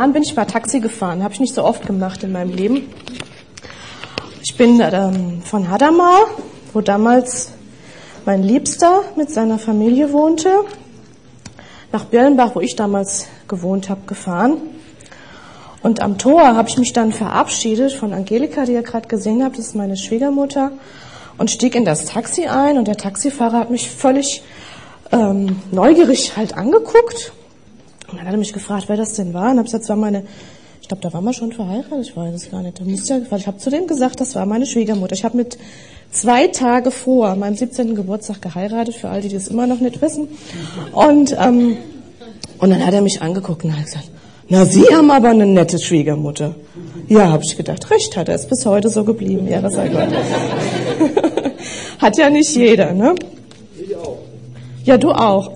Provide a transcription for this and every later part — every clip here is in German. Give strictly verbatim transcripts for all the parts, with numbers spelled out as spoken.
Dann bin ich mal Taxi gefahren, habe ich nicht so oft gemacht in meinem Leben. Ich bin ähm, von Hadamar, wo damals mein Liebster mit seiner Familie wohnte, nach Birlenbach, wo ich damals gewohnt habe, gefahren. Und am Tor habe ich mich dann verabschiedet von Angelika, die ihr gerade gesehen habt, das ist meine Schwiegermutter, und stieg in das Taxi ein. Und der Taxifahrer hat mich völlig ähm, neugierig halt angeguckt. Und dann hat er mich gefragt, wer das denn war. Und habe gesagt, das war meine, ich glaube, da waren wir schon verheiratet, ich weiß es gar nicht. Da musste ja, weil ich habe zu dem gesagt, das war meine Schwiegermutter. Ich habe mit zwei Tage vor meinem siebzehnten Geburtstag geheiratet, für all die, die das immer noch nicht wissen. Und ähm, und dann hat er mich angeguckt und hat gesagt, na, Sie haben aber eine nette Schwiegermutter. Ja, habe ich gedacht, recht hat er, ist bis heute so geblieben. Ja, das sei Gott. Hat ja nicht jeder, ne? Ich auch. Ja, du auch.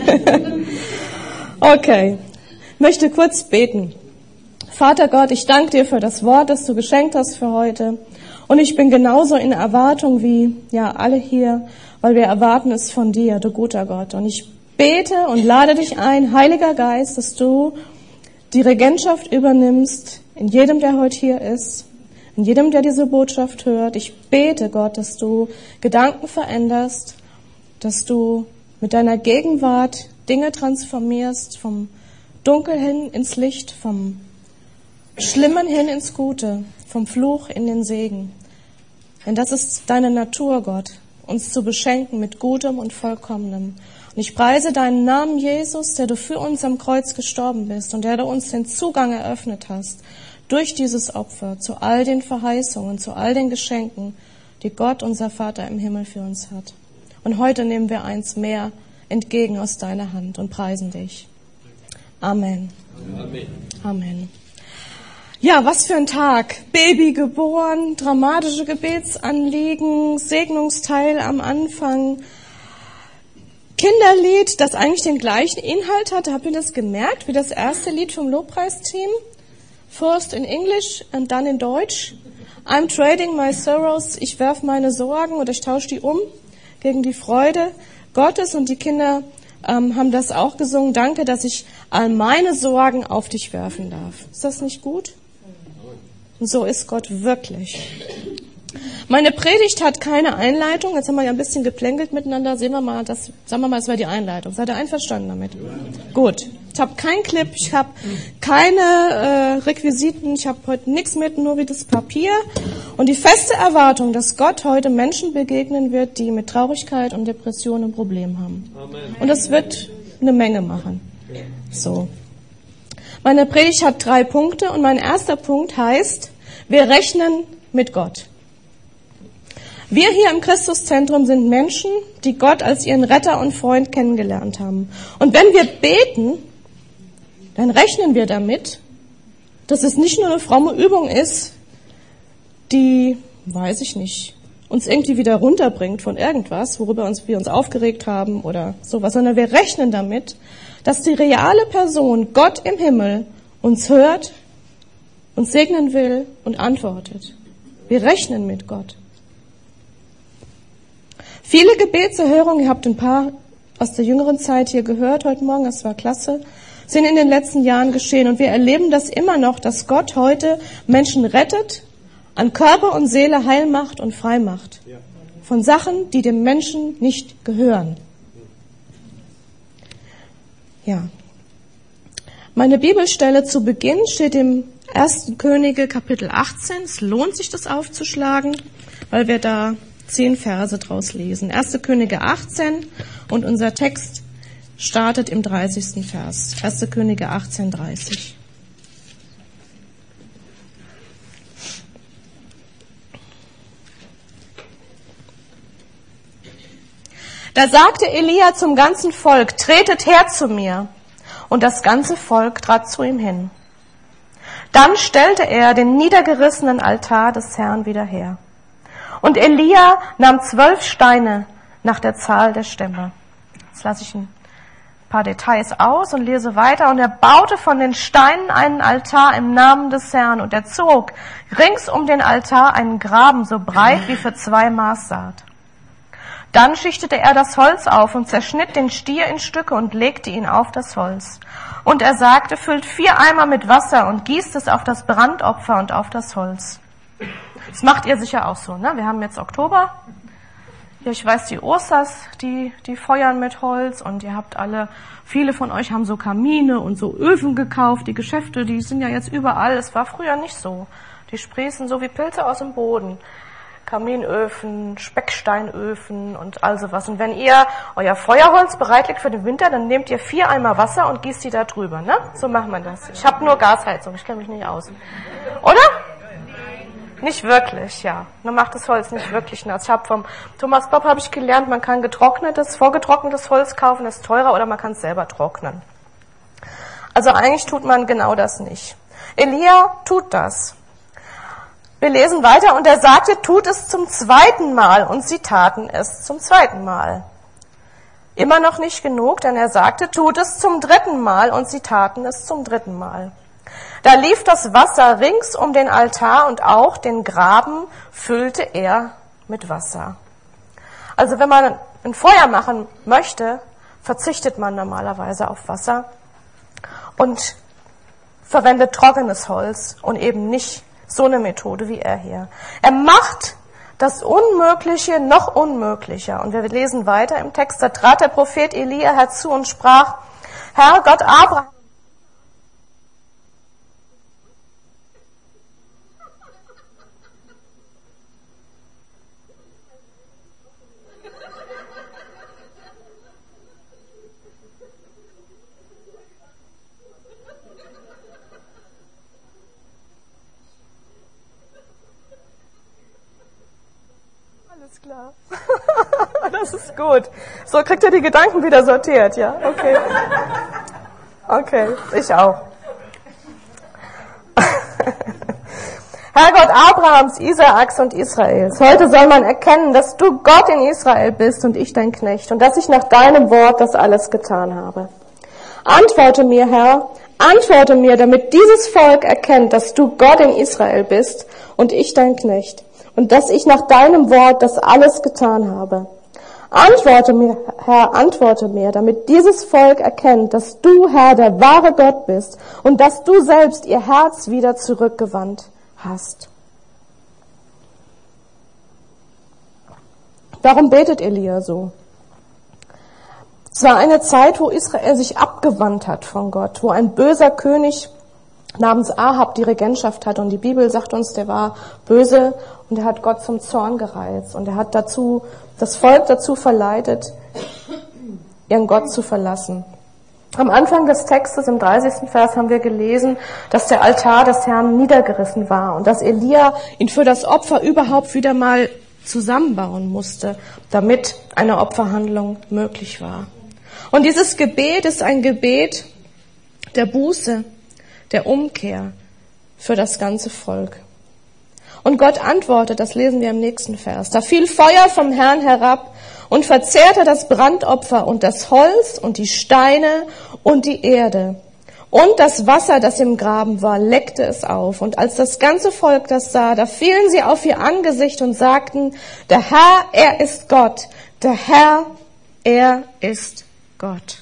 Okay, möchte kurz beten. Vater Gott, ich danke dir für das Wort, das du geschenkt hast für heute. Und ich bin genauso in Erwartung wie ja alle hier, weil wir erwarten es von dir, du guter Gott. Und ich bete und lade dich ein, Heiliger Geist, dass du die Regentschaft übernimmst in jedem, der heute hier ist, in jedem, der diese Botschaft hört. Ich bete, Gott, dass du Gedanken veränderst, dass du mit deiner Gegenwart Dinge transformierst, vom Dunkel hin ins Licht, vom Schlimmen hin ins Gute, vom Fluch in den Segen. Denn das ist deine Natur, Gott, uns zu beschenken mit Gutem und Vollkommenem. Und ich preise deinen Namen, Jesus, der du für uns am Kreuz gestorben bist und der du uns den Zugang eröffnet hast durch dieses Opfer zu all den Verheißungen, zu all den Geschenken, die Gott, unser Vater im Himmel, für uns hat. Und heute nehmen wir eins mehr entgegen aus deiner Hand und preisen dich. Amen. Amen. Amen. Ja, was für ein Tag. Baby geboren, dramatische Gebetsanliegen, Segnungsteil am Anfang, Kinderlied, das eigentlich den gleichen Inhalt hatte. Habt ihr das gemerkt, wie das erste Lied vom Lobpreisteam? First in English and dann in Deutsch. I'm trading my sorrows. Ich werf meine Sorgen oder ich tausche die um gegen die Freude Gottes. Und die Kinder ähm, haben das auch gesungen. Danke, dass ich all meine Sorgen auf dich werfen darf. Ist das nicht gut? Und so ist Gott wirklich. Meine Predigt hat keine Einleitung. Jetzt haben wir ja ein bisschen geplänkelt miteinander. Sehen wir mal, das, sagen wir mal, das war die Einleitung. Seid ihr einverstanden damit? Ja. Gut. Ich habe keinen Clip, ich habe keine äh, Requisiten, ich habe heute nichts mit, nur wie das Papier. Und die feste Erwartung, dass Gott heute Menschen begegnen wird, die mit Traurigkeit und Depression ein Problem haben. Amen. Und das wird eine Menge machen. So. Meine Predigt hat drei Punkte und mein erster Punkt heißt, wir rechnen mit Gott. Wir hier im Christuszentrum sind Menschen, die Gott als ihren Retter und Freund kennengelernt haben. Und wenn wir beten, dann rechnen wir damit, dass es nicht nur eine fromme Übung ist, die, weiß ich nicht, uns irgendwie wieder runterbringt von irgendwas, worüber uns, wir uns aufgeregt haben oder sowas, sondern wir rechnen damit, dass die reale Person, Gott im Himmel, uns hört, uns segnen will und antwortet. Wir rechnen mit Gott. Viele Gebetserhörungen, ihr habt ein paar aus der jüngeren Zeit hier gehört heute Morgen, das war klasse, sind in den letzten Jahren geschehen. Und wir erleben das immer noch, dass Gott heute Menschen rettet, an Körper und Seele heil macht und frei macht. Von Sachen, die dem Menschen nicht gehören. Ja. Meine Bibelstelle zu Beginn steht im ersten Könige Kapitel achtzehn. Es lohnt sich, das aufzuschlagen, weil wir da zehn Verse draus lesen. erster Könige achtzehn und unser Text startet im dreißigsten Vers. erster Könige achtzehn, dreißig. Da sagte Elia zum ganzen Volk, tretet her zu mir. Und das ganze Volk trat zu ihm hin. Dann stellte er den niedergerissenen Altar des Herrn wieder her. Und Elia nahm zwölf Steine nach der Zahl der Stämme. Jetzt lasse ich ein paar Details aus und lese weiter. Und er baute von den Steinen einen Altar im Namen des Herrn. Und er zog rings um den Altar einen Graben so breit wie für zwei Maß Saat. Dann schichtete er das Holz auf und zerschnitt den Stier in Stücke und legte ihn auf das Holz. Und er sagte, füllt vier Eimer mit Wasser und gießt es auf das Brandopfer und auf das Holz. Das macht ihr sicher auch so, ne? Wir haben jetzt Oktober. Ja, ich weiß, die Osters, die, die feuern mit Holz und ihr habt alle, viele von euch haben so Kamine und so Öfen gekauft. Die Geschäfte, die sind ja jetzt überall. Es war früher nicht so. Die sprießen so wie Pilze aus dem Boden. Kaminöfen, Specksteinöfen und all sowas. Und wenn ihr euer Feuerholz bereitlegt für den Winter, dann nehmt ihr vier Eimer Wasser und gießt die da drüber, ne? So macht man das. Ich habe nur Gasheizung, ich kenne mich nicht aus. Oder? Nicht wirklich, ja. Man macht das Holz nicht wirklich nass. Ich habe vom Thomas Bob habe ich gelernt, man kann getrocknetes, vorgetrocknetes Holz kaufen, das ist teurer, oder man kann es selber trocknen. Also eigentlich tut man genau das nicht. Elia tut das. Wir lesen weiter, und er sagte, tut es zum zweiten Mal, und sie taten es zum zweiten Mal. Immer noch nicht genug, denn er sagte, tut es zum dritten Mal, und sie taten es zum dritten Mal. Da lief das Wasser rings um den Altar, und auch den Graben füllte er mit Wasser. Also wenn man ein Feuer machen möchte, verzichtet man normalerweise auf Wasser und verwendet trockenes Holz und eben nicht so eine Methode wie er hier. Er macht das Unmögliche noch unmöglicher. Und wir lesen weiter im Text, da trat der Prophet Elia herzu und sprach, Herr Gott Abraham, alles klar. Das ist gut. So kriegt ihr die Gedanken wieder sortiert, ja? Okay. Okay, ich auch. Herrgott Abrahams, Isaaks und Israels, heute soll man erkennen, dass du Gott in Israel bist und ich dein Knecht, und dass ich nach deinem Wort das alles getan habe. Antworte mir, Herr, antworte mir, damit dieses Volk erkennt, dass du Gott in Israel bist und ich dein Knecht, und dass ich nach deinem Wort das alles getan habe. Antworte mir, Herr, antworte mir, damit dieses Volk erkennt, dass du, Herr, der wahre Gott bist und dass du selbst ihr Herz wieder zurückgewandt hast. Darum betet Elia so. Es war eine Zeit, wo Israel sich abgewandt hat von Gott, wo ein böser König namens Ahab die Regentschaft hatte, und die Bibel sagt uns, der war böse und er hat Gott zum Zorn gereizt und er hat dazu das Volk dazu verleitet, ihren Gott zu verlassen. Am Anfang des Textes, im dreißigsten Vers, haben wir gelesen, dass der Altar des Herrn niedergerissen war und dass Elia ihn für das Opfer überhaupt wieder mal zusammenbauen musste, damit eine Opferhandlung möglich war. Und dieses Gebet ist ein Gebet der Buße, der Umkehr für das ganze Volk. Und Gott antwortet, das lesen wir im nächsten Vers. Da fiel Feuer vom Herrn herab und verzehrte das Brandopfer und das Holz und die Steine und die Erde. Und das Wasser, das im Graben war, leckte es auf. Und als das ganze Volk das sah, da fielen sie auf ihr Angesicht und sagten, der Herr, er ist Gott. Der Herr, er ist Gott.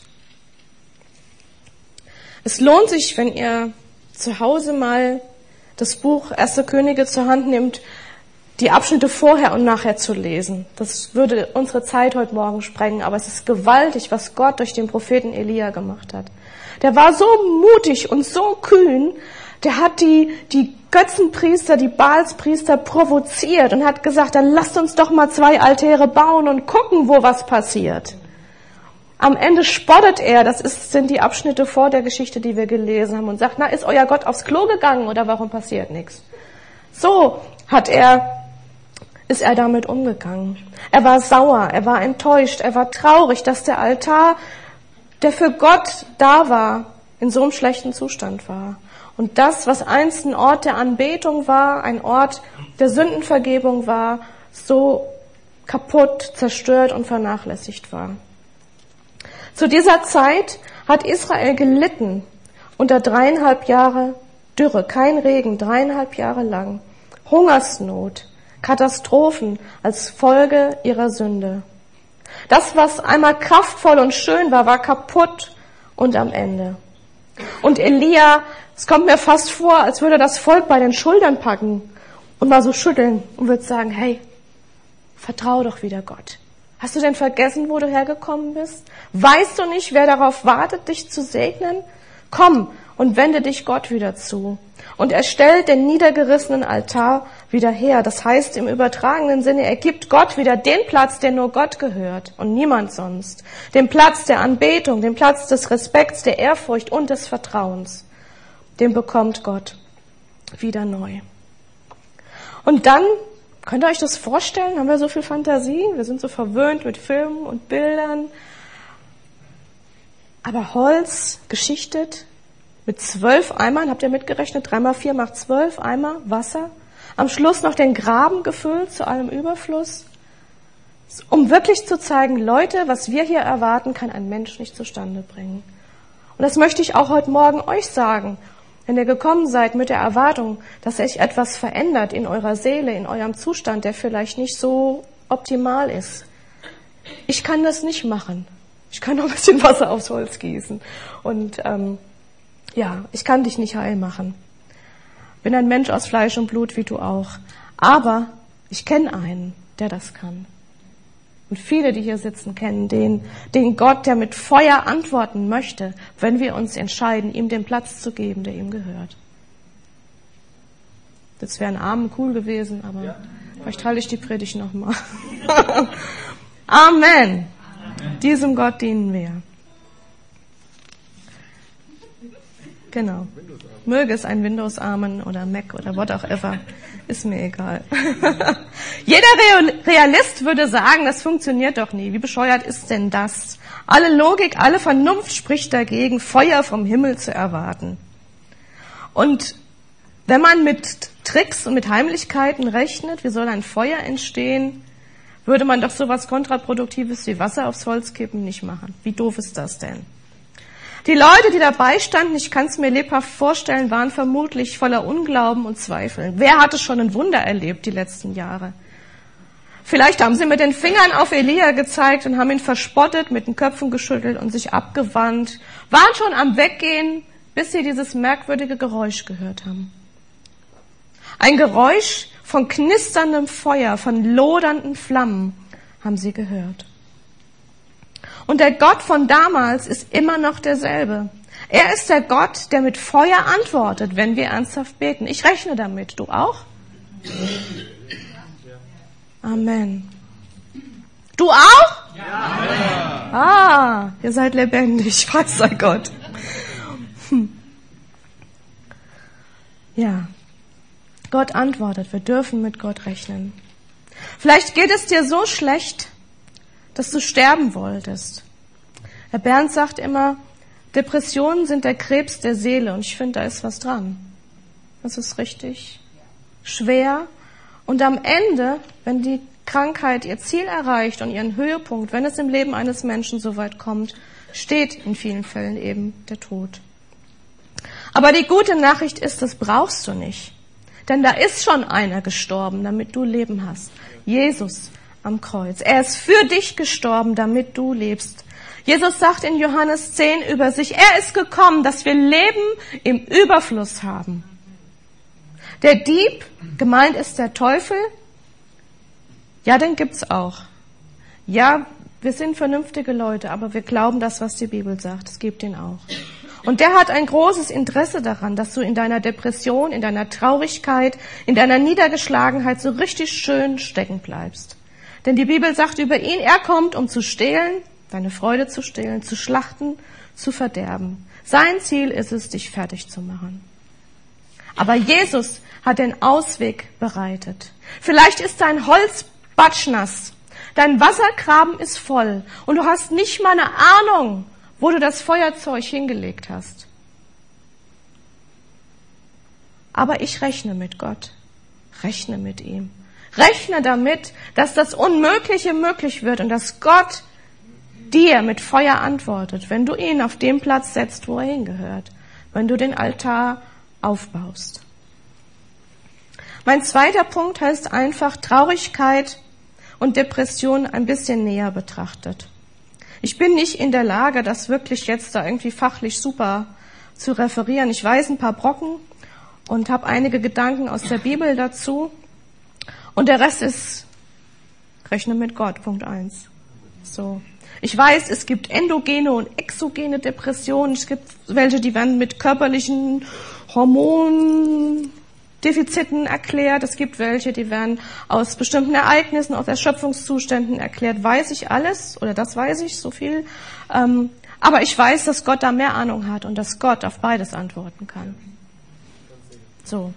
Es lohnt sich, wenn ihr zu Hause mal das Buch Erste Könige zur Hand nehmt, die Abschnitte vorher und nachher zu lesen. Das würde unsere Zeit heute Morgen sprengen, aber es ist gewaltig, was Gott durch den Propheten Elia gemacht hat. Der war so mutig und so kühn, der hat die, die Götzenpriester, die Baalspriester provoziert und hat gesagt, dann lasst uns doch mal zwei Altäre bauen und gucken, wo was passiert. Am Ende spottet er, das ist, sind die Abschnitte vor der Geschichte, die wir gelesen haben, und sagt, na, ist euer Gott aufs Klo gegangen oder warum passiert nichts? So hat er, ist er damit umgegangen. Er war sauer, er war enttäuscht, er war traurig, dass der Altar, der für Gott da war, in so einem schlechten Zustand war. Und das, was einst ein Ort der Anbetung war, ein Ort der Sündenvergebung war, so kaputt, zerstört und vernachlässigt war. Zu dieser Zeit hat Israel gelitten unter dreieinhalb Jahre Dürre, kein Regen, dreieinhalb Jahre lang, Hungersnot, Katastrophen als Folge ihrer Sünde. Das, was einmal kraftvoll und schön war, war kaputt und am Ende. Und Elia, es kommt mir fast vor, als würde das Volk bei den Schultern packen und mal so schütteln und würde sagen, hey, vertrau doch wieder Gott. Hast du denn vergessen, wo du hergekommen bist? Weißt du nicht, wer darauf wartet, dich zu segnen? Komm und wende dich Gott wieder zu. Und er stellt den niedergerissenen Altar wieder her. Das heißt im übertragenen Sinne, er gibt Gott wieder den Platz, der nur Gott gehört und niemand sonst. Den Platz der Anbetung, den Platz des Respekts, der Ehrfurcht und des Vertrauens. Den bekommt Gott wieder neu. Und dann, könnt ihr euch das vorstellen? Haben wir so viel Fantasie? Wir sind so verwöhnt mit Filmen und Bildern. Aber Holz, geschichtet, mit zwölf Eimern, habt ihr mitgerechnet, drei mal vier macht zwölf Eimer Wasser. Am Schluss noch den Graben gefüllt zu allem Überfluss. Um wirklich zu zeigen, Leute, was wir hier erwarten, kann ein Mensch nicht zustande bringen. Und das möchte ich auch heute Morgen euch sagen. Wenn ihr gekommen seid mit der Erwartung, dass sich etwas verändert in eurer Seele, in eurem Zustand, der vielleicht nicht so optimal ist. Ich kann das nicht machen. Ich kann noch ein bisschen Wasser aufs Holz gießen. Und ähm, ja, ich kann dich nicht heil machen. Bin ein Mensch aus Fleisch und Blut, wie du auch. Aber ich kenne einen, der das kann. Und viele, die hier sitzen, kennen den, den Gott, der mit Feuer antworten möchte, wenn wir uns entscheiden, ihm den Platz zu geben, der ihm gehört. Das wäre ein Amen cool gewesen, aber ja. Vielleicht halte ich die Predigt nochmal. Amen. Amen. Diesem Gott dienen wir. Genau. Möge es ein Windows-Amen oder Mac oder what auch ever. Ist mir egal. Jeder Realist würde sagen, das funktioniert doch nie. Wie bescheuert ist denn das? Alle Logik, alle Vernunft spricht dagegen, Feuer vom Himmel zu erwarten. Und wenn man mit Tricks und mit Heimlichkeiten rechnet, wie soll ein Feuer entstehen, würde man doch sowas Kontraproduktives wie Wasser aufs Holz kippen nicht machen. Wie doof ist das denn? Die Leute, die dabei standen, ich kann es mir lebhaft vorstellen, waren vermutlich voller Unglauben und Zweifel. Wer hatte schon ein Wunder erlebt die letzten Jahre? Vielleicht haben sie mit den Fingern auf Elia gezeigt und haben ihn verspottet, mit den Köpfen geschüttelt und sich abgewandt, waren schon am Weggehen, bis sie dieses merkwürdige Geräusch gehört haben. Ein Geräusch von knisterndem Feuer, von lodernden Flammen haben sie gehört. Und der Gott von damals ist immer noch derselbe. Er ist der Gott, der mit Feuer antwortet, wenn wir ernsthaft beten. Ich rechne damit. Du auch? Amen. Du auch? Ja. Ah, ihr seid lebendig. Preis sei Gott. Hm. Ja. Gott antwortet. Wir dürfen mit Gott rechnen. Vielleicht geht es dir so schlecht, dass du sterben wolltest. Herr Bernd sagt immer, Depressionen sind der Krebs der Seele. Und ich finde, da ist was dran. Das ist richtig schwer. Und am Ende, wenn die Krankheit ihr Ziel erreicht und ihren Höhepunkt, wenn es im Leben eines Menschen so weit kommt, steht in vielen Fällen eben der Tod. Aber die gute Nachricht ist, das brauchst du nicht. Denn da ist schon einer gestorben, damit du Leben hast. Jesus am Kreuz. Er ist für dich gestorben, damit du lebst. Jesus sagt in Johannes zehn über sich, er ist gekommen, dass wir Leben im Überfluss haben. Der Dieb, gemeint ist der Teufel, ja, den gibt's auch. Ja, wir sind vernünftige Leute, aber wir glauben das, was die Bibel sagt. Es gibt ihn auch. Und der hat ein großes Interesse daran, dass du in deiner Depression, in deiner Traurigkeit, in deiner Niedergeschlagenheit so richtig schön stecken bleibst. Denn die Bibel sagt über ihn, er kommt, um zu stehlen, deine Freude zu stehlen, zu schlachten, zu verderben. Sein Ziel ist es, dich fertig zu machen. Aber Jesus hat den Ausweg bereitet. Vielleicht ist dein Holz batschnass, dein Wassergraben ist voll und du hast nicht mal eine Ahnung, wo du das Feuerzeug hingelegt hast. Aber ich rechne mit Gott, rechne mit ihm. Rechne damit, dass das Unmögliche möglich wird und dass Gott dir mit Feuer antwortet, wenn du ihn auf den Platz setzt, wo er hingehört, wenn du den Altar aufbaust. Mein zweiter Punkt heißt einfach Traurigkeit und Depression ein bisschen näher betrachtet. Ich bin nicht in der Lage, das wirklich jetzt da irgendwie fachlich super zu referieren. Ich weiß ein paar Brocken und habe einige Gedanken aus der Bibel dazu. Und der Rest ist, rechne mit Gott, Punkt eins. So. Ich weiß, es gibt endogene und exogene Depressionen. Es gibt welche, die werden mit körperlichen Hormondefiziten erklärt. Es gibt welche, die werden aus bestimmten Ereignissen, aus Erschöpfungszuständen erklärt. Weiß ich alles, oder das weiß ich, so viel. Ähm, aber ich weiß, dass Gott da mehr Ahnung hat und dass Gott auf beides antworten kann. So.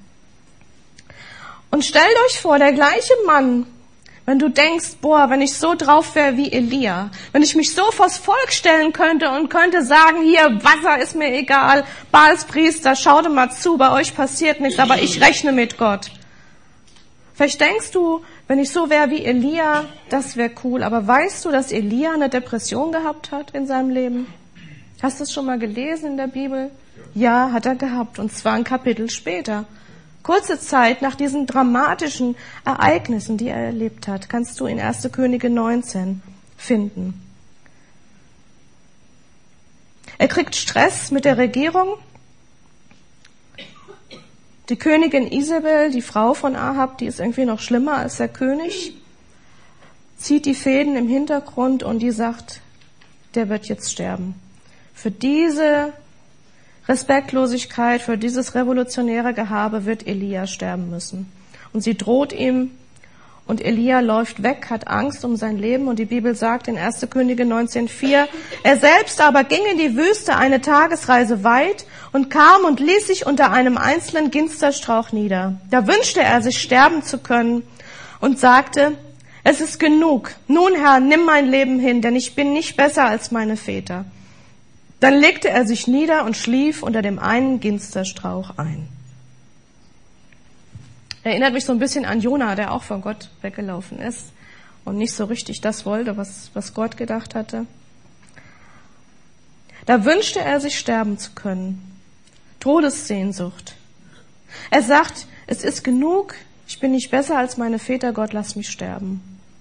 Und stellt euch vor, der gleiche Mann, wenn du denkst, boah, wenn ich so drauf wäre wie Elia, wenn ich mich so vors Volk stellen könnte und könnte sagen, hier, Wasser ist mir egal, Baals Priester, schaut mal zu, bei euch passiert nichts, aber ich rechne mit Gott. Vielleicht denkst du, wenn ich so wäre wie Elia, das wäre cool, aber weißt du, dass Elia eine Depression gehabt hat in seinem Leben? Hast du es schon mal gelesen in der Bibel? Ja, hat er gehabt, und zwar ein Kapitel später. Kurze Zeit nach diesen dramatischen Ereignissen, die er erlebt hat, kannst du in erste Könige neunzehn finden. Er kriegt Stress mit der Regierung. Die Königin Isabel, die Frau von Ahab, die ist irgendwie noch schlimmer als der König, zieht die Fäden im Hintergrund und die sagt, der wird jetzt sterben. Für diese Respektlosigkeit, für dieses revolutionäre Gehabe wird Elia sterben müssen. Und sie droht ihm, und Elia läuft weg, hat Angst um sein Leben, und die Bibel sagt in erste Könige neunzehn vier, er selbst aber ging in die Wüste eine Tagesreise weit und kam und ließ sich unter einem einzelnen Ginsterstrauch nieder. Da wünschte er, sich sterben zu können und sagte, es ist genug, nun Herr, nimm mein Leben hin, denn ich bin nicht besser als meine Väter. Dann legte er sich nieder und schlief unter dem einen Ginsterstrauch ein. Erinnert mich so ein bisschen an Jona, der auch von Gott weggelaufen ist und nicht so richtig das wollte, was, was Gott gedacht hatte. Da wünschte er, sich sterben zu können. Todessehnsucht. Er sagt, es ist genug, ich bin nicht besser als meine Väter, Gott, lass mich sterben.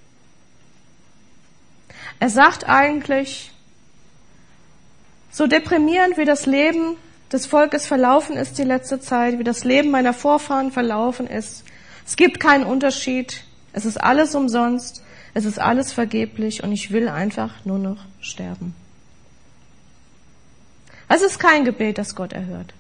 Er sagt eigentlich, so deprimierend wie das Leben des Volkes verlaufen ist die letzte Zeit, wie das Leben meiner Vorfahren verlaufen ist, es gibt keinen Unterschied, es ist alles umsonst, es ist alles vergeblich und ich will einfach nur noch sterben. Es ist kein Gebet, das Gott erhört.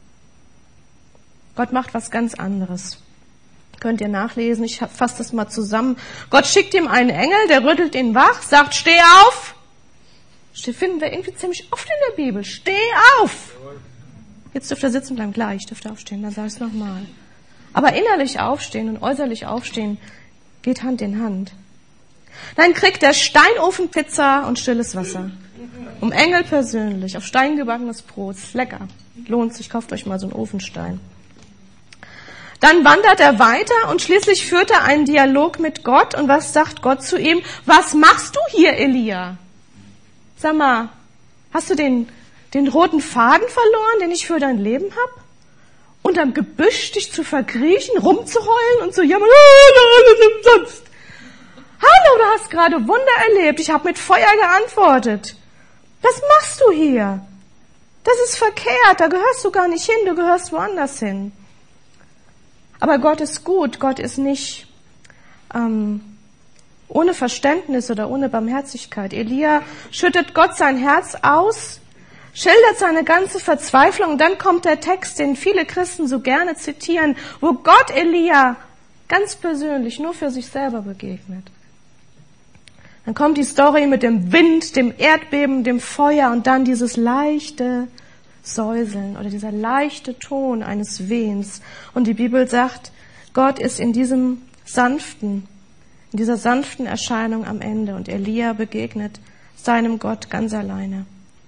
Gott macht was ganz anderes. Könnt ihr nachlesen, ich fasse das mal zusammen. Gott schickt ihm einen Engel, der rüttelt ihn wach, sagt, steh auf. Das finden wir irgendwie ziemlich oft in der Bibel. Steh auf! Jetzt dürft ihr sitzen bleiben, gleich dürft ihr aufstehen, dann sag ich es nochmal. Aber innerlich aufstehen und äußerlich aufstehen geht Hand in Hand. Dann kriegt er Steinofenpizza und stilles Wasser. Um Engel persönlich, auf Stein gebackenes Brot. Lecker. Lohnt sich, kauft euch mal so einen Ofenstein. Dann wandert er weiter und schließlich führt er einen Dialog mit Gott. Und was sagt Gott zu ihm? Was machst du hier, Elia? Sag mal, hast du den, den roten Faden verloren, den ich für dein Leben hab? Unterm Gebüsch dich zu verkriechen, rumzuheulen und zu jammern, alles umsonst. Hallo, du hast gerade Wunder erlebt, ich habe mit Feuer geantwortet. Was machst du hier? Das ist verkehrt, da gehörst du gar nicht hin, du gehörst woanders hin. Aber Gott ist gut, Gott ist nicht ähm, ohne Verständnis oder ohne Barmherzigkeit. Elia schüttet Gott sein Herz aus, schildert seine ganze Verzweiflung. Und dann kommt der Text, den viele Christen so gerne zitieren, wo Gott Elia ganz persönlich nur für sich selber begegnet. Dann kommt die Story mit dem Wind, dem Erdbeben, dem Feuer und dann dieses leichte Säuseln oder dieser leichte Ton eines Wehens. Und die Bibel sagt, Gott ist in diesem sanften In dieser sanften Erscheinung am Ende. Und Elia begegnet seinem Gott ganz alleine.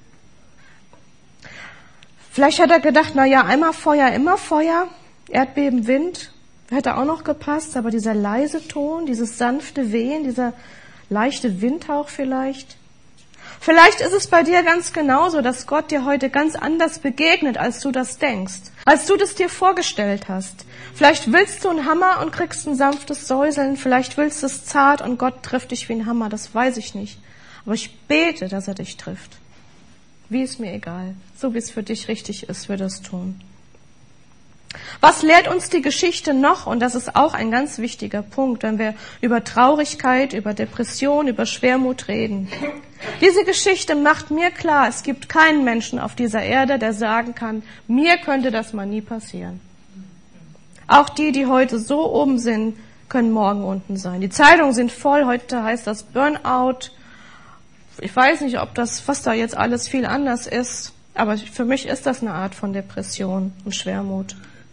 Vielleicht hat er gedacht, na ja, einmal Feuer, immer Feuer. Erdbeben, Wind, hätte auch noch gepasst. Aber dieser leise Ton, dieses sanfte Wehen, dieser leichte Windhauch vielleicht. Vielleicht ist es bei dir ganz genauso, dass Gott dir heute ganz anders begegnet, als du das denkst, als du das dir vorgestellt hast. Vielleicht willst du einen Hammer und kriegst ein sanftes Säuseln, vielleicht willst du es zart und Gott trifft dich wie ein Hammer, das weiß ich nicht. Aber ich bete, dass er dich trifft. Wie ist mir egal. So wie es für dich richtig ist, wird er es tun. Was lehrt uns die Geschichte noch? Und das ist auch ein ganz wichtiger Punkt, wenn wir über Traurigkeit, über Depression, über Schwermut reden. Diese Geschichte macht mir klar, es gibt keinen Menschen auf dieser Erde, der sagen kann, mir könnte das mal nie passieren. Auch die, die heute so oben sind, können morgen unten sein. Die Zeitungen sind voll, heute heißt das Burnout. Ich weiß nicht, ob das, was da jetzt alles viel anders ist, aber für mich ist das eine Art von Depression und Schwermut.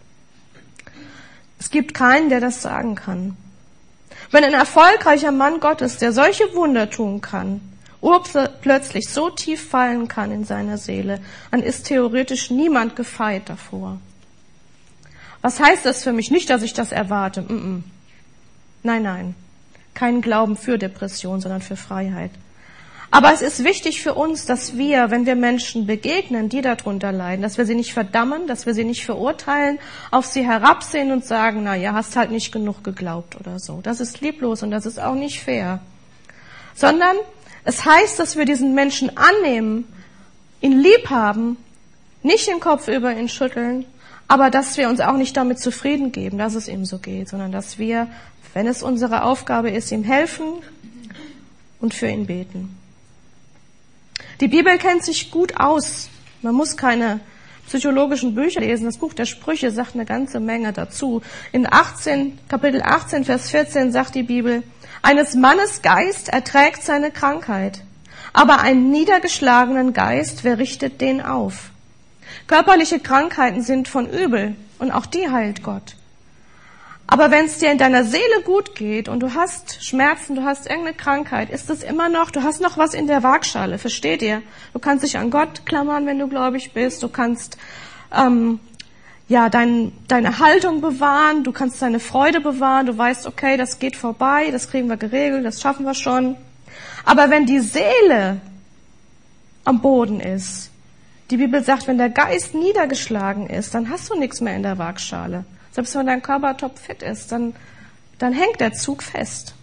Es gibt keinen, der das sagen kann. Wenn ein erfolgreicher Mann Gottes, der solche Wunder tun kann, urplötzlich so tief fallen kann in seiner Seele, dann ist theoretisch niemand gefeit davor. Was heißt das für mich? Nicht, dass ich das erwarte. Mm-mm. Nein, nein. Kein Glauben für Depression, sondern für Freiheit. Aber es ist wichtig für uns, dass wir, wenn wir Menschen begegnen, die darunter leiden, dass wir sie nicht verdammen, dass wir sie nicht verurteilen, auf sie herabsehen und sagen, na ja, hast halt nicht genug geglaubt oder so. Das ist lieblos und das ist auch nicht fair. Sondern es heißt, dass wir diesen Menschen annehmen, ihn lieb haben, nicht den Kopf über ihn schütteln, aber dass wir uns auch nicht damit zufrieden geben, dass es ihm so geht, sondern dass wir, wenn es unsere Aufgabe ist, ihm helfen und für ihn beten. Die Bibel kennt sich gut aus. Man muss keine psychologischen Bücher lesen. Das Buch der Sprüche sagt eine ganze Menge dazu. In achtzehn, Kapitel achtzehn, Vers vierzehn sagt die Bibel, eines Mannes Geist erträgt seine Krankheit, aber einen niedergeschlagenen Geist, wer richtet den auf? Körperliche Krankheiten sind von übel und auch die heilt Gott. Aber wenn es dir in deiner Seele gut geht und du hast Schmerzen, du hast irgendeine Krankheit, ist es immer noch, du hast noch was in der Waagschale, versteht ihr? Du kannst dich an Gott klammern, wenn du gläubig bist, du kannst ähm, ja dein, deine Haltung bewahren, du kannst deine Freude bewahren, du weißt, okay, das geht vorbei, das kriegen wir geregelt, das schaffen wir schon. Aber wenn die Seele am Boden ist, die Bibel sagt, wenn der Geist niedergeschlagen ist, dann hast du nichts mehr in der Waagschale. Selbst wenn dein Körper topfit ist, dann, dann hängt der Zug fest.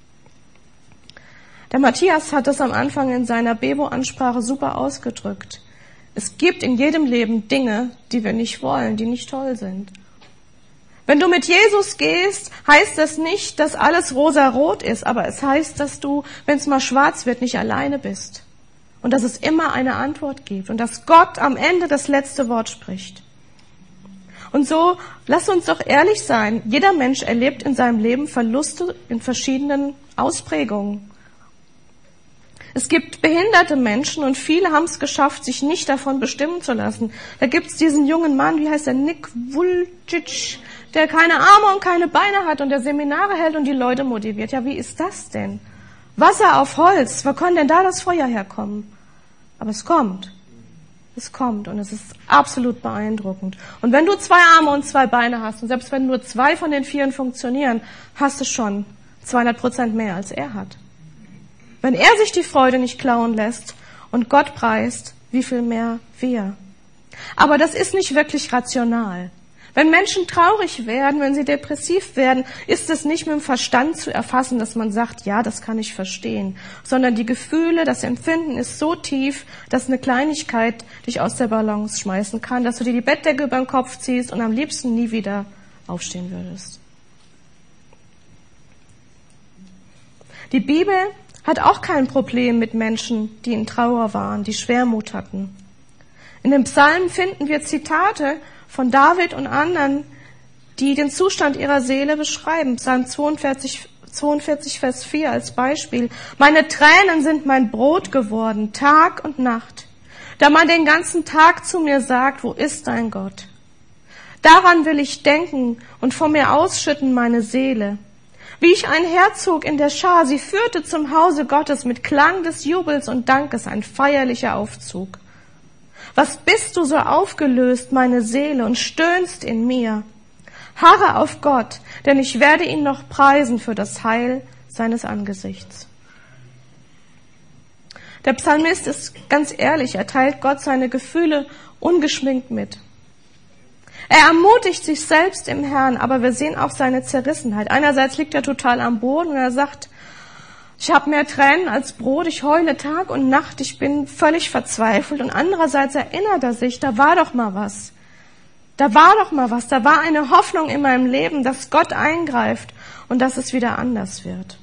Der Matthias hat das am Anfang in seiner Bebo-Ansprache super ausgedrückt. Es gibt in jedem Leben Dinge, die wir nicht wollen, die nicht toll sind. Wenn du mit Jesus gehst, heißt das nicht, dass alles rosa-rot ist, aber es heißt, dass du, wenn es mal schwarz wird, nicht alleine bist. Und dass es immer eine Antwort gibt und dass Gott am Ende das letzte Wort spricht. Und so, lass uns doch ehrlich sein, jeder Mensch erlebt in seinem Leben Verluste in verschiedenen Ausprägungen. Es gibt behinderte Menschen und viele haben es geschafft, sich nicht davon bestimmen zu lassen. Da gibt es diesen jungen Mann, wie heißt der, Nick Vujicic, der keine Arme und keine Beine hat und der Seminare hält und die Leute motiviert. Ja, wie ist das denn? Wasser auf Holz, wo kann denn da das Feuer herkommen? Aber es kommt. Es kommt und es ist absolut beeindruckend. Und wenn du zwei Arme und zwei Beine hast und selbst wenn nur zwei von den vieren funktionieren, hast du schon zweihundert Prozent mehr als er hat. Wenn er sich die Freude nicht klauen lässt und Gott preist, wie viel mehr wir. Aber das ist nicht wirklich rational. Wenn Menschen traurig werden, wenn sie depressiv werden, ist es nicht mit dem Verstand zu erfassen, dass man sagt, ja, das kann ich verstehen, sondern die Gefühle, das Empfinden ist so tief, dass eine Kleinigkeit dich aus der Balance schmeißen kann, dass du dir die Bettdecke über den Kopf ziehst und am liebsten nie wieder aufstehen würdest. Die Bibel hat auch kein Problem mit Menschen, die in Trauer waren, die Schwermut hatten. In den Psalmen finden wir Zitate von David und anderen, die den Zustand ihrer Seele beschreiben. Psalm zweiundvierzig, zweiundvierzig, Vers vier als Beispiel. Meine Tränen sind mein Brot geworden, Tag und Nacht, da man den ganzen Tag zu mir sagt, wo ist dein Gott? Daran will ich denken und von mir ausschütten meine Seele. Wie ich einherzog in der Schar, sie führte zum Hause Gottes mit Klang des Jubels und Dankes, ein feierlicher Aufzug. Was bist du so aufgelöst, meine Seele, und stöhnst in mir? Harre auf Gott, denn ich werde ihn noch preisen für das Heil seines Angesichts. Der Psalmist ist ganz ehrlich, er teilt Gott seine Gefühle ungeschminkt mit. Er ermutigt sich selbst im Herrn, aber wir sehen auch seine Zerrissenheit. Einerseits liegt er total am Boden und er sagt, ich habe mehr Tränen als Brot, ich heule Tag und Nacht, ich bin völlig verzweifelt. Und andererseits erinnert er sich, da war doch mal was. Da war doch mal was, da war eine Hoffnung in meinem Leben, dass Gott eingreift und dass es wieder anders wird.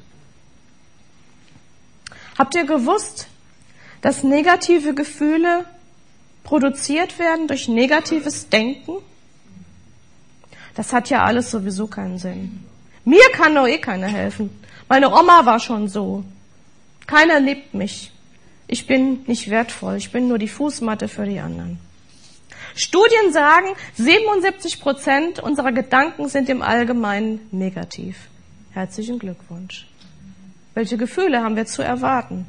Habt ihr gewusst, dass negative Gefühle produziert werden durch negatives Denken? Das hat ja alles sowieso keinen Sinn. Mir kann doch eh keiner helfen. Meine Oma war schon so. Keiner liebt mich. Ich bin nicht wertvoll. Ich bin nur die Fußmatte für die anderen. Studien sagen, siebenundsiebzig Prozent unserer Gedanken sind im Allgemeinen negativ. Herzlichen Glückwunsch. Welche Gefühle haben wir zu erwarten?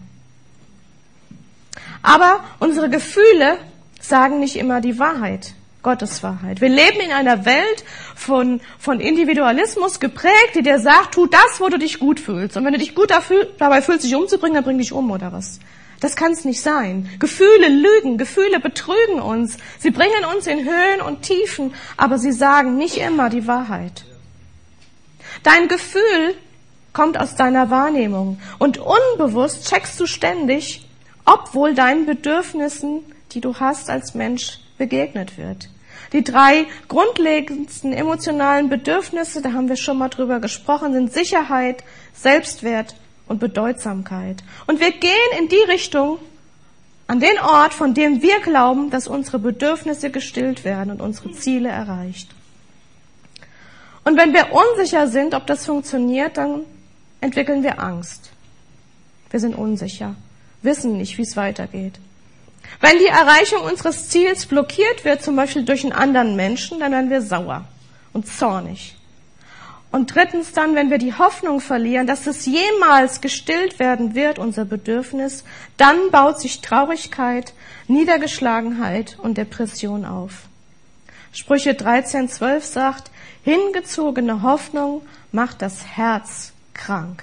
Aber unsere Gefühle sagen nicht immer die Wahrheit, Gottes Wahrheit. Wir leben in einer Welt von, von Individualismus geprägt, die dir sagt, tu das, wo du dich gut fühlst. Und wenn du dich gut dabei fühlst, dich umzubringen, dann bring dich um oder was. Das kann es nicht sein. Gefühle lügen, Gefühle betrügen uns. Sie bringen uns in Höhen und Tiefen, aber sie sagen nicht immer die Wahrheit. Dein Gefühl kommt aus deiner Wahrnehmung und unbewusst checkst du ständig, ob wohl deinen Bedürfnissen, die du hast als Mensch, begegnet wird. Die drei grundlegendsten emotionalen Bedürfnisse, da haben wir schon mal drüber gesprochen, sind Sicherheit, Selbstwert und Bedeutsamkeit. Und wir gehen in die Richtung, an den Ort, von dem wir glauben, dass unsere Bedürfnisse gestillt werden und unsere Ziele erreicht. Und wenn wir unsicher sind, ob das funktioniert, dann entwickeln wir Angst. Wir sind unsicher, wissen nicht, wie es weitergeht. Wenn die Erreichung unseres Ziels blockiert wird, zum Beispiel durch einen anderen Menschen, dann werden wir sauer und zornig. Und drittens dann, wenn wir die Hoffnung verlieren, dass es jemals gestillt werden wird, unser Bedürfnis, dann baut sich Traurigkeit, Niedergeschlagenheit und Depression auf. Sprüche dreizehn zwölf sagt, hingezogene Hoffnung macht das Herz krank.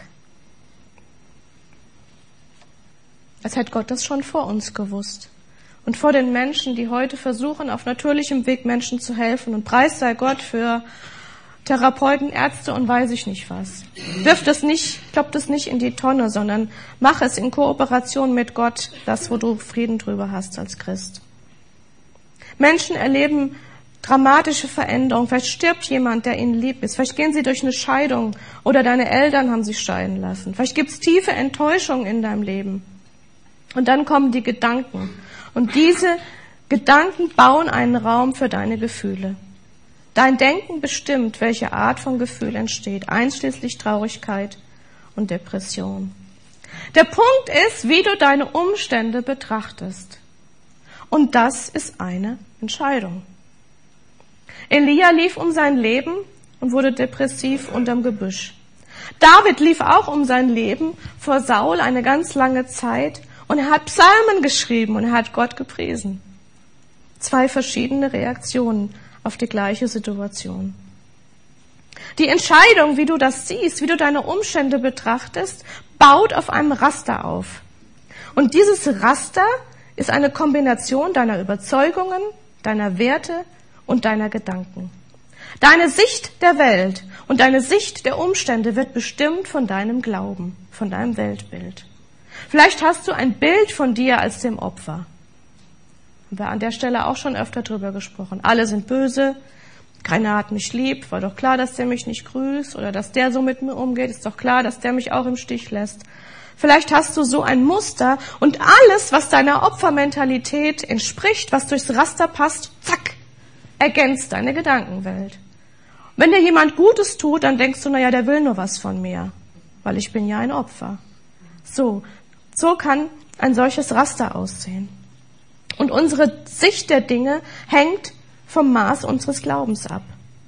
Als hätte Gott das schon vor uns gewusst. Und vor den Menschen, die heute versuchen, auf natürlichem Weg Menschen zu helfen. Und Preis sei Gott für Therapeuten, Ärzte und weiß ich nicht was. Wirf das nicht, klopp das nicht in die Tonne, sondern mach es in Kooperation mit Gott, das, wo du Frieden drüber hast als Christ. Menschen erleben dramatische Veränderungen. Vielleicht stirbt jemand, der ihnen lieb ist. Vielleicht gehen sie durch eine Scheidung oder deine Eltern haben sich scheiden lassen. Vielleicht gibt es tiefe Enttäuschung in deinem Leben. Und dann kommen die Gedanken. Und diese Gedanken bauen einen Raum für deine Gefühle. Dein Denken bestimmt, welche Art von Gefühl entsteht, einschließlich Traurigkeit und Depression. Der Punkt ist, wie du deine Umstände betrachtest. Und das ist eine Entscheidung. Elia lief um sein Leben und wurde depressiv unterm Gebüsch. David lief auch um sein Leben vor Saul eine ganz lange Zeit und er hat Psalmen geschrieben und er hat Gott gepriesen. Zwei verschiedene Reaktionen auf die gleiche Situation. Die Entscheidung, wie du das siehst, wie du deine Umstände betrachtest, baut auf einem Raster auf. Und dieses Raster ist eine Kombination deiner Überzeugungen, deiner Werte und deiner Gedanken. Deine Sicht der Welt und deine Sicht der Umstände wird bestimmt von deinem Glauben, von deinem Weltbild. Vielleicht hast du ein Bild von dir als dem Opfer. Haben wir an der Stelle auch schon öfter drüber gesprochen. Alle sind böse, keiner hat mich lieb, war doch klar, dass der mich nicht grüßt oder dass der so mit mir umgeht, ist doch klar, dass der mich auch im Stich lässt. Vielleicht hast du so ein Muster und alles, was deiner Opfermentalität entspricht, was durchs Raster passt, zack, ergänzt deine Gedankenwelt. Wenn dir jemand Gutes tut, dann denkst du, naja, der will nur was von mir, weil ich bin ja ein Opfer. So, so kann ein solches Raster aussehen. Und unsere Sicht der Dinge hängt vom Maß unseres Glaubens ab.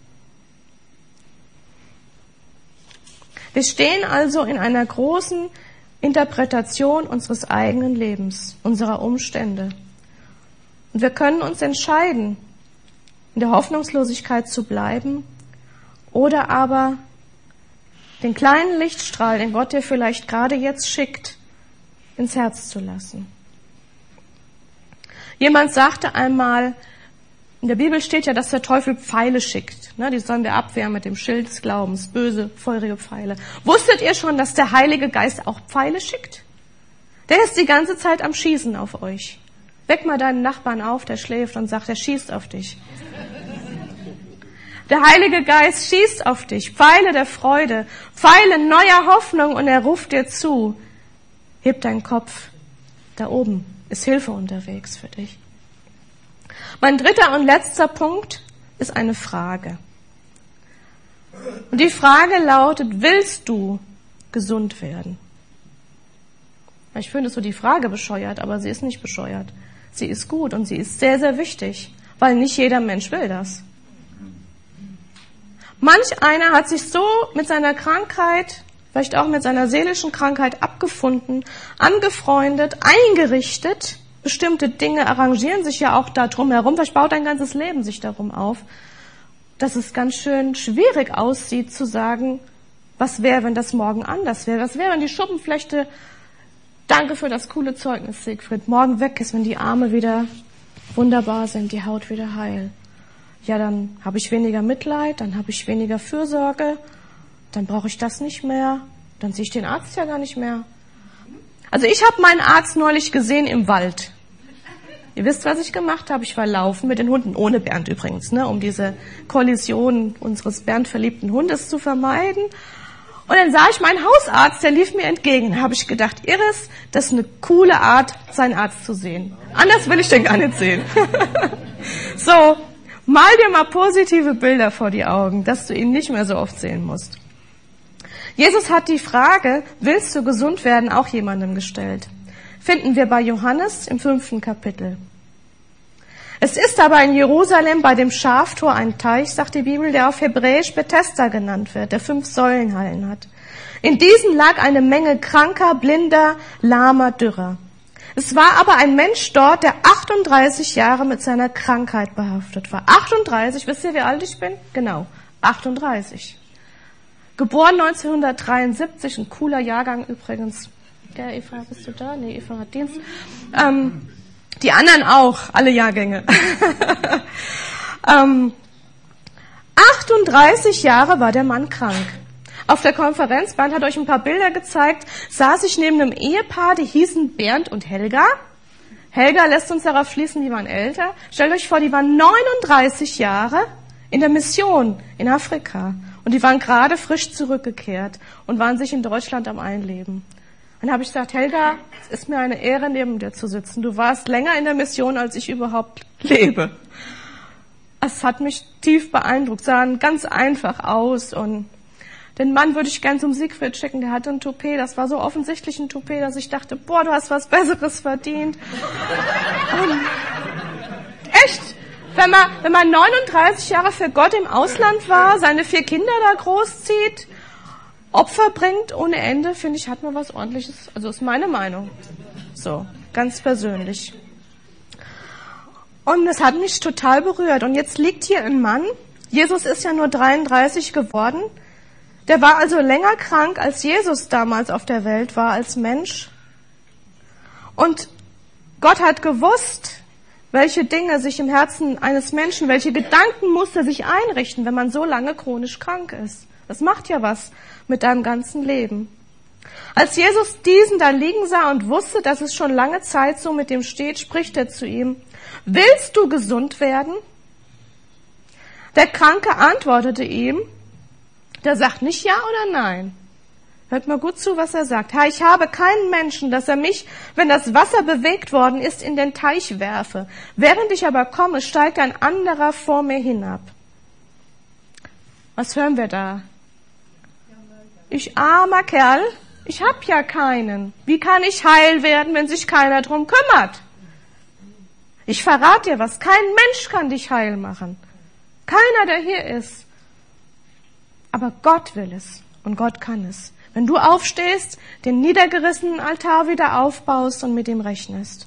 Wir stehen also in einer großen Interpretation unseres eigenen Lebens, unserer Umstände. Und wir können uns entscheiden, in der Hoffnungslosigkeit zu bleiben oder aber den kleinen Lichtstrahl, den Gott dir vielleicht gerade jetzt schickt, ins Herz zu lassen. Jemand sagte einmal, in der Bibel steht ja, dass der Teufel Pfeile schickt. Ne, die sollen wir abwehren mit dem Schild des Glaubens, böse, feurige Pfeile. Wusstet ihr schon, dass der Heilige Geist auch Pfeile schickt? Der ist die ganze Zeit am Schießen auf euch. Weck mal deinen Nachbarn auf, der schläft und sagt, er schießt auf dich. Der Heilige Geist schießt auf dich. Pfeile der Freude, Pfeile neuer Hoffnung und er ruft dir zu. Heb deinen Kopf. Da oben ist Hilfe unterwegs für dich. Mein dritter und letzter Punkt ist eine Frage. Und die Frage lautet, willst du gesund werden? Ich finde so die Frage bescheuert, aber sie ist nicht bescheuert. Sie ist gut und sie ist sehr, sehr wichtig, weil nicht jeder Mensch will das. Manch einer hat sich so mit seiner Krankheit, vielleicht auch mit seiner seelischen Krankheit abgefunden, angefreundet, eingerichtet. Bestimmte Dinge arrangieren sich ja auch da drum herum. Vielleicht baut ein ganzes Leben sich darum auf, dass es ganz schön schwierig aussieht zu sagen, was wäre, wenn das morgen anders wäre? Was wäre, wenn die Schuppenflechte, danke für das coole Zeugnis, Siegfried, morgen weg ist, wenn die Arme wieder wunderbar sind, die Haut wieder heil? Ja, dann habe ich weniger Mitleid, dann habe ich weniger Fürsorge, dann brauche ich das nicht mehr, dann sehe ich den Arzt ja gar nicht mehr. Also ich habe meinen Arzt neulich gesehen im Wald. Ihr wisst, was ich gemacht habe? Ich war laufen mit den Hunden, ohne Bernd übrigens, ne, um diese Kollision unseres Bernd-verliebten Hundes zu vermeiden. Und dann sah ich meinen Hausarzt, der lief mir entgegen. Da habe ich gedacht, Iris, das ist eine coole Art, seinen Arzt zu sehen. Anders will ich den gar nicht sehen. So, mal dir mal positive Bilder vor die Augen, dass du ihn nicht mehr so oft sehen musst. Jesus hat die Frage, willst du gesund werden, auch jemandem gestellt. Finden wir bei Johannes im fünften Kapitel. Es ist aber in Jerusalem bei dem Schaftor ein Teich, sagt die Bibel, der auf Hebräisch Bethesda genannt wird, der fünf Säulenhallen hat. In diesen lag eine Menge Kranker, Blinder, Lahmer, Dürrer. Es war aber ein Mensch dort, der achtunddreißig Jahre mit seiner Krankheit behaftet war. achtunddreißig, wisst ihr, wie alt ich bin? Genau, achtunddreißig. Geboren neunzehnhundertdreiundsiebzig, ein cooler Jahrgang übrigens. Ja, Eva, bist du da? Nee, Eva hat Dienst. Ähm, die anderen auch, alle Jahrgänge. ähm, achtunddreißig Jahre war der Mann krank. Auf der Konferenz, Bernd hat euch ein paar Bilder gezeigt, saß ich neben einem Ehepaar, die hießen Bernd und Helga. Helga lässt uns darauf schließen, die waren älter. Stellt euch vor, die waren neununddreißig Jahre in der Mission in Afrika. Und die waren gerade frisch zurückgekehrt und waren sich in Deutschland am Einleben. Dann habe ich gesagt, Helga, es ist mir eine Ehre, neben dir zu sitzen. Du warst länger in der Mission, als ich überhaupt lebe. Es hat mich tief beeindruckt, sahen ganz einfach aus. Und den Mann würde ich gern zum Siegfried schicken, der hatte ein Toupet. Das war so offensichtlich ein Toupet, dass ich dachte, boah, du hast was Besseres verdient. Und echt? Wenn man, wenn man neununddreißig Jahre für Gott im Ausland war, seine vier Kinder da großzieht, Opfer bringt ohne Ende, finde ich, hat man was Ordentliches. Also ist meine Meinung. So, ganz persönlich. Und es hat mich total berührt. Und jetzt liegt hier ein Mann, Jesus ist ja nur dreiunddreißig geworden, der war also länger krank, als Jesus damals auf der Welt war als Mensch. Und Gott hat gewusst, welche Dinge sich im Herzen eines Menschen, welche Gedankenmuster sich einrichten, wenn man so lange chronisch krank ist. Das macht ja was mit deinem ganzen Leben. Als Jesus diesen da liegen sah und wusste, dass es schon lange Zeit so mit ihm steht, spricht er zu ihm, willst du gesund werden? Der Kranke antwortete ihm, der sagt nicht ja oder nein. Hört mal gut zu, was er sagt. Herr, ich habe keinen Menschen, dass er mich, wenn das Wasser bewegt worden ist, in den Teich werfe. Während ich aber komme, steigt ein anderer vor mir hinab. Was hören wir da? Ich armer Kerl, ich hab ja keinen. Wie kann ich heil werden, wenn sich keiner drum kümmert? Ich verrate dir was, kein Mensch kann dich heil machen. Keiner, der hier ist. Aber Gott will es und Gott kann es. Wenn du aufstehst, den niedergerissenen Altar wieder aufbaust und mit ihm rechnest.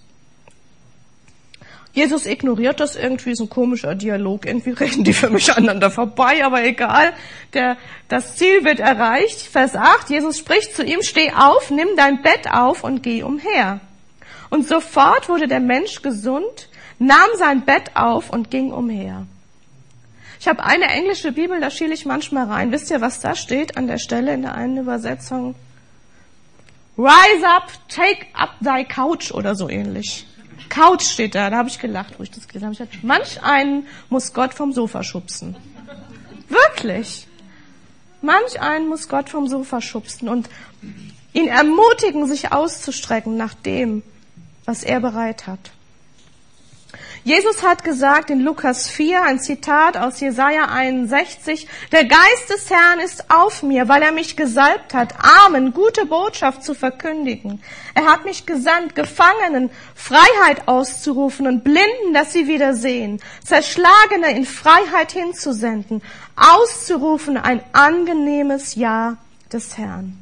Jesus ignoriert das irgendwie, so ein komischer Dialog. Irgendwie reden die für mich aneinander vorbei, aber egal. Der, das Ziel wird erreicht. Vers acht, Jesus spricht zu ihm, steh auf, nimm dein Bett auf und geh umher. Und sofort wurde der Mensch gesund, nahm sein Bett auf und ging umher. Ich habe eine englische Bibel, da schiele ich manchmal rein. Wisst ihr, was da steht an der Stelle in der einen Übersetzung? Rise up, take up thy couch oder so ähnlich. Couch steht da, da habe ich gelacht, wo ich das gelesen habe. Ich dachte, manch einen muss Gott vom Sofa schubsen. Wirklich. Manch einen muss Gott vom Sofa schubsen und ihn ermutigen, sich auszustrecken nach dem, was er bereit hat. Jesus hat gesagt in Lukas vier, ein Zitat aus Jesaja einundsechzig, der Geist des Herrn ist auf mir, weil er mich gesalbt hat, Armen gute Botschaft zu verkündigen. Er hat mich gesandt, Gefangenen Freiheit auszurufen und Blinden, dass sie wieder sehen, Zerschlagene in Freiheit hinzusenden, auszurufen ein angenehmes Ja des Herrn.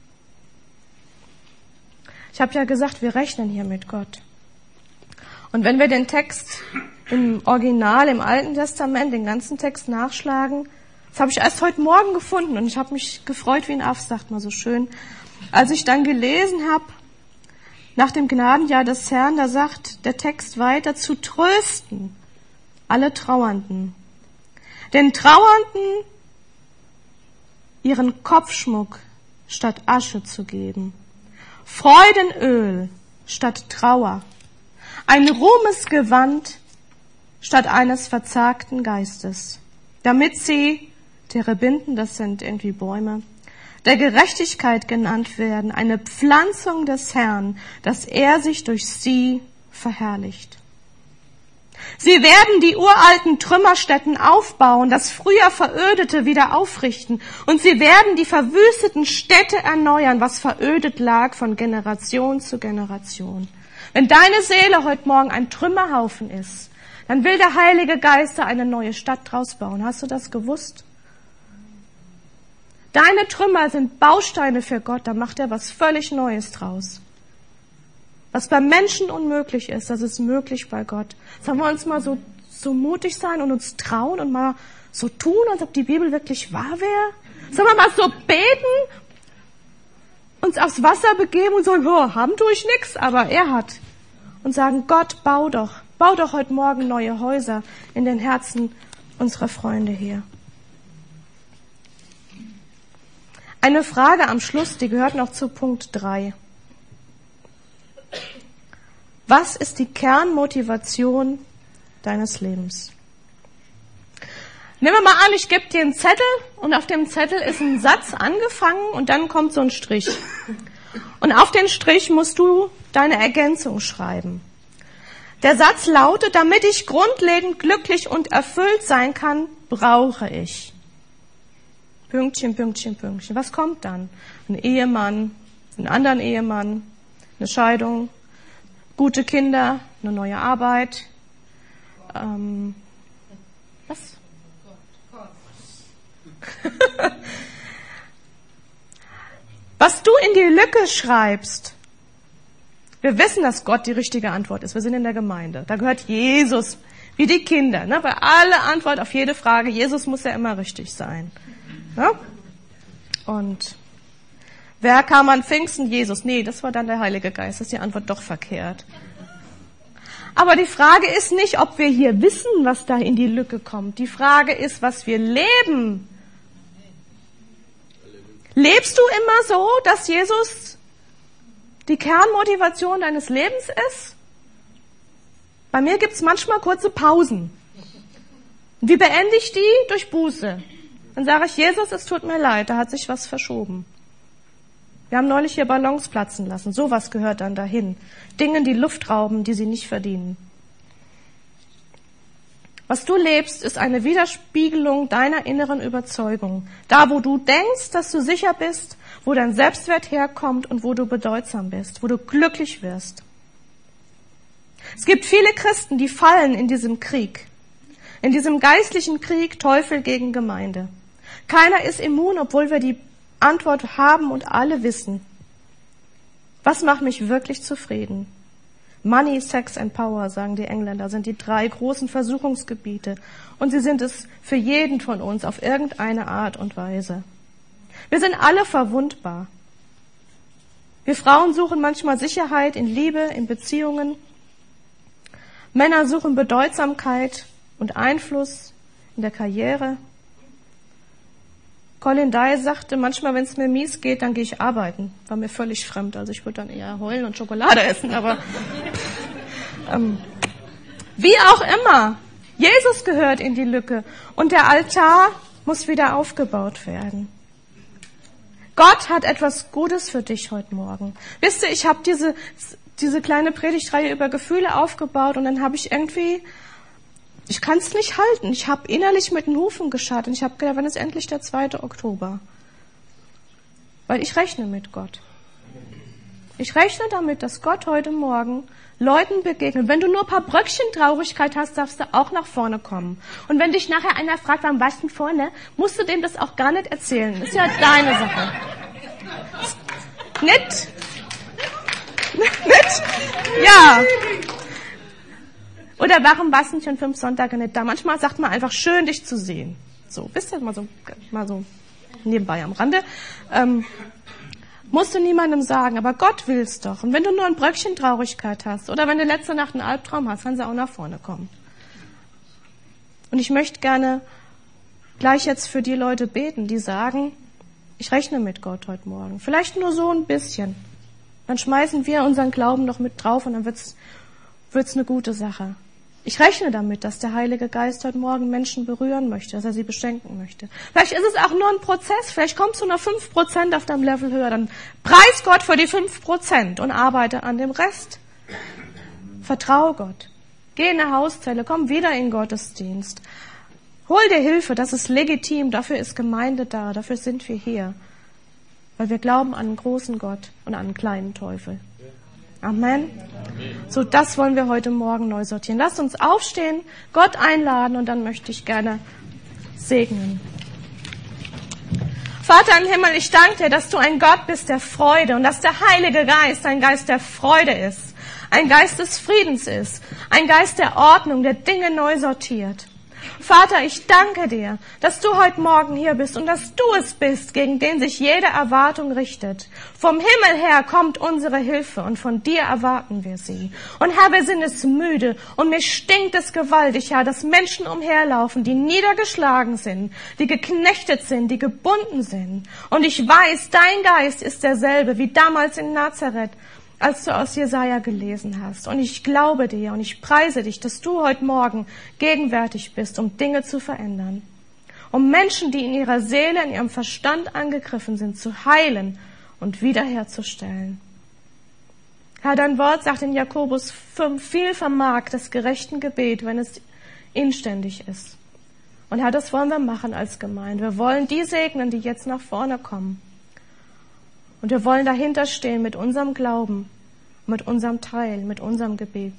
Ich habe ja gesagt, wir rechnen hier mit Gott. Und wenn wir den Text im Original, im Alten Testament, den ganzen Text nachschlagen, das habe ich erst heute Morgen gefunden und ich habe mich gefreut wie ein Aff, sagt man so schön. Als ich dann gelesen habe, nach dem Gnadenjahr des Herrn, da sagt der Text weiter, zu trösten alle Trauernden, den Trauernden ihren Kopfschmuck statt Asche zu geben, Freudenöl statt Trauer, ein Ruhmesgewand statt eines verzagten Geistes, damit sie, Terebinden, das sind irgendwie Bäume, der Gerechtigkeit genannt werden, eine Pflanzung des Herrn, dass er sich durch sie verherrlicht. Sie werden die uralten Trümmerstätten aufbauen, das früher Verödete wieder aufrichten, und sie werden die verwüsteten Städte erneuern, was verödet lag von Generation zu Generation. Wenn deine Seele heute Morgen ein Trümmerhaufen ist, dann will der Heilige Geist da eine neue Stadt draus bauen. Hast du das gewusst? Deine Trümmer sind Bausteine für Gott, da macht er was völlig Neues draus. Was bei Menschen unmöglich ist, das ist möglich bei Gott. Sollen wir uns mal so, so mutig sein und uns trauen und mal so tun, als ob die Bibel wirklich wahr wäre? Sollen wir mal so beten, uns aufs Wasser begeben und sagen, oh, haben tue ich nix, aber er hat. Und sagen, Gott, bau doch, bau doch heute Morgen neue Häuser in den Herzen unserer Freunde hier. Eine Frage am Schluss, die gehört noch zu Punkt drei. Was ist die Kernmotivation deines Lebens? Nehmen wir mal an, ich gebe dir einen Zettel und auf dem Zettel ist ein Satz angefangen und dann kommt so ein Strich. Und auf den Strich musst du deine Ergänzung schreiben. Der Satz lautet, damit ich grundlegend glücklich und erfüllt sein kann, brauche ich. Pünktchen, Pünktchen, Pünktchen. Was kommt dann? Ein Ehemann, einen anderen Ehemann, eine Scheidung, gute Kinder, eine neue Arbeit. Ähm, was? Was du in die Lücke schreibst, wir wissen, dass Gott die richtige Antwort ist. Wir sind in der Gemeinde. Da gehört Jesus, wie die Kinder. Ne? Bei aller Antwort auf jede Frage, Jesus muss ja immer richtig sein. Ne? Und wer kam an Pfingsten? Jesus. Nee, das war dann der Heilige Geist. Das ist die Antwort doch verkehrt. Aber die Frage ist nicht, ob wir hier wissen, was da in die Lücke kommt. Die Frage ist, was wir leben. Lebst du immer so, dass Jesus die Kernmotivation deines Lebens ist? Bei mir gibt's manchmal kurze Pausen. Wie beende ich die? Durch Buße. Dann sage ich, Jesus, es tut mir leid, da hat sich was verschoben. Wir haben neulich hier Ballons platzen lassen. Sowas gehört dann dahin. Dingen, die Luft rauben, die sie nicht verdienen. Was du lebst, ist eine Widerspiegelung deiner inneren Überzeugung. Da, wo du denkst, dass du sicher bist, wo dein Selbstwert herkommt und wo du bedeutsam bist, wo du glücklich wirst. Es gibt viele Christen, die fallen in diesem Krieg, in diesem geistlichen Krieg Teufel gegen Gemeinde. Keiner ist immun, obwohl wir die Antwort haben und alle wissen. Was macht mich wirklich zufrieden? Money, Sex and Power, sagen die Engländer, sind die drei großen Versuchungsgebiete. Und sie sind es für jeden von uns auf irgendeine Art und Weise. Wir sind alle verwundbar. Wir Frauen suchen manchmal Sicherheit in Liebe, in Beziehungen. Männer suchen Bedeutsamkeit und Einfluss in der Karriere. Colin Dye sagte, manchmal, wenn es mir mies geht, dann gehe ich arbeiten. War mir völlig fremd. Also ich würde dann eher heulen und Schokolade essen, aber ähm, wie auch immer. Jesus gehört in die Lücke und der Altar muss wieder aufgebaut werden. Gott hat etwas Gutes für dich heute Morgen. Wisst ihr, ich habe diese, diese kleine Predigtreihe über Gefühle aufgebaut und dann habe ich irgendwie, ich kann es nicht halten. Ich habe innerlich mit den Hufen gescharrt und ich habe gedacht, wann ist endlich der zweite Oktober? Weil ich rechne mit Gott. Ich rechne damit, dass Gott heute Morgen Leuten begegnet. Wenn du nur ein paar Bröckchen Traurigkeit hast, darfst du auch nach vorne kommen. Und wenn dich nachher einer fragt, warum warst du denn vorne, musst du dem das auch gar nicht erzählen. Das ist ja deine Sache. Nicht? Nicht? Ja. Oder warum warst du schon fünf Sonntage nicht da? Manchmal sagt man einfach, schön, dich zu sehen. So, wisst ihr, mal so, mal so nebenbei am Rande. Ähm, musst du niemandem sagen, aber Gott will's doch. Und wenn du nur ein Bröckchen Traurigkeit hast oder wenn du letzte Nacht einen Albtraum hast, kannst du auch nach vorne kommen. Und ich möchte gerne gleich jetzt für die Leute beten, die sagen, ich rechne mit Gott heute Morgen. Vielleicht nur so ein bisschen. Dann schmeißen wir unseren Glauben noch mit drauf und dann wird's, wird's eine gute Sache. Ich rechne damit, dass der Heilige Geist heute Morgen Menschen berühren möchte, dass er sie beschenken möchte. Vielleicht ist es auch nur ein Prozess, vielleicht kommst du noch fünf Prozent auf deinem Level höher, dann preis Gott für die fünf Prozent und arbeite an dem Rest. Vertraue Gott. Geh in eine Hauszelle, komm wieder in den Gottesdienst. Hol dir Hilfe, das ist legitim, dafür ist Gemeinde da, dafür sind wir hier. Weil wir glauben an einen großen Gott und an einen kleinen Teufel. Amen. So, das wollen wir heute Morgen neu sortieren. Lasst uns aufstehen, Gott einladen und dann möchte ich gerne segnen. Vater im Himmel, ich danke dir, dass du ein Gott bist der Freude und dass der Heilige Geist ein Geist der Freude ist, ein Geist des Friedens ist, ein Geist der Ordnung, der Dinge neu sortiert. Vater, ich danke dir, dass du heute Morgen hier bist und dass du es bist, gegen den sich jede Erwartung richtet. Vom Himmel her kommt unsere Hilfe und von dir erwarten wir sie. Und Herr, wir sind es müde und mir stinkt es gewaltig, Herr, dass Menschen umherlaufen, die niedergeschlagen sind, die geknechtet sind, die gebunden sind. Und ich weiß, dein Geist ist derselbe wie damals in Nazareth, als du aus Jesaja gelesen hast. Und ich glaube dir und ich preise dich, dass du heute Morgen gegenwärtig bist, um Dinge zu verändern. Um Menschen, die in ihrer Seele, in ihrem Verstand angegriffen sind, zu heilen und wiederherzustellen. Herr, dein Wort sagt in Jakobus fünf, viel vermag das gerechten Gebet, wenn es inständig ist. Und Herr, das wollen wir machen als Gemeinde. Wir wollen die segnen, die jetzt nach vorne kommen. Und wir wollen dahinter stehen mit unserem Glauben, mit unserem Teil, mit unserem Gebet.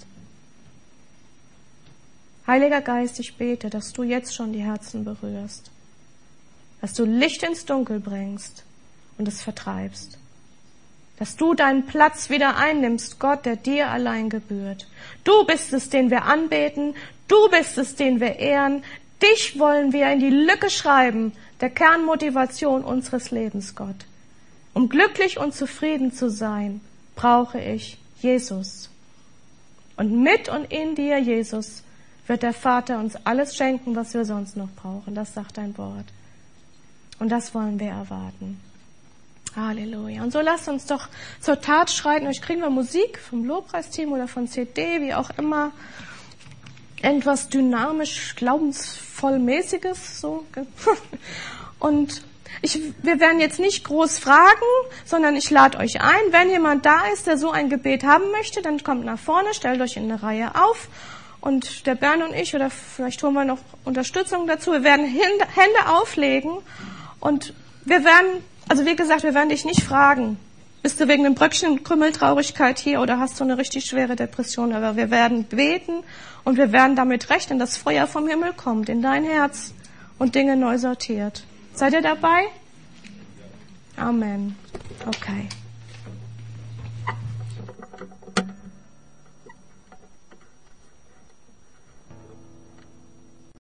Heiliger Geist, ich bete, dass du jetzt schon die Herzen berührst, dass du Licht ins Dunkel bringst und es vertreibst, dass du deinen Platz wieder einnimmst, Gott, der dir allein gebührt. Du bist es, den wir anbeten, du bist es, den wir ehren, dich wollen wir in die Lücke schreiben, der Kernmotivation unseres Lebens, Gott. Um glücklich und zufrieden zu sein, brauche ich Jesus. Und mit und in dir, Jesus, wird der Vater uns alles schenken, was wir sonst noch brauchen. Das sagt dein Wort. Und das wollen wir erwarten. Halleluja. Und so lasst uns doch zur Tat schreiten. Euch kriegen wir Musik vom Lobpreisteam oder von C D, wie auch immer. Irgendwas dynamisch, glaubensvollmäßiges, so. Und Ich, wir werden jetzt nicht groß fragen, sondern ich lade euch ein. Wenn jemand da ist, der so ein Gebet haben möchte, dann kommt nach vorne, stellt euch in eine Reihe auf. Und der Bernd und ich, oder vielleicht holen wir noch Unterstützung dazu, wir werden Hände auflegen. Und wir werden, also wie gesagt, wir werden dich nicht fragen, bist du wegen einem Bröckchen Krümmeltraurigkeit hier oder hast du eine richtig schwere Depression? Aber wir werden beten und wir werden damit rechnen, dass Feuer vom Himmel kommt in dein Herz und Dinge neu sortiert. Seid ihr dabei? Amen. Okay.